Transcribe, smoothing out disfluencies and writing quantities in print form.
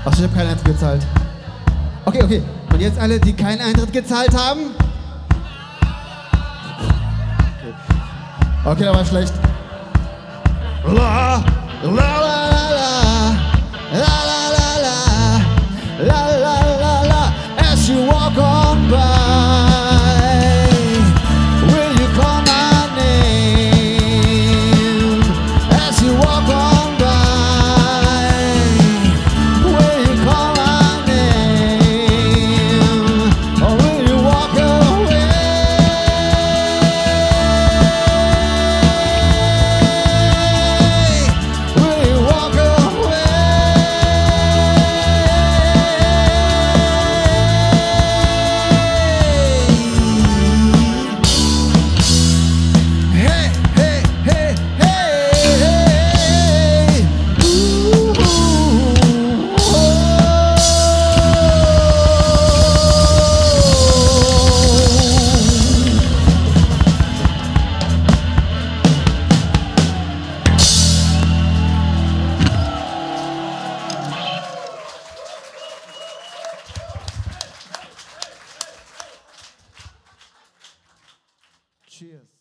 Ach, ich habe keinen Eintritt gezahlt. Okay. Und jetzt alle, die keinen Eintritt gezahlt haben? Okay, da war schlecht. La, la, la, la, la, la, la, la, la, la, la, as you walk on by, will you call my name? As you walk on by, will you call my name? Or will you walk away? Will you walk away? Hey, hey, hey, hey, hey. Ooh, oh. Cheers.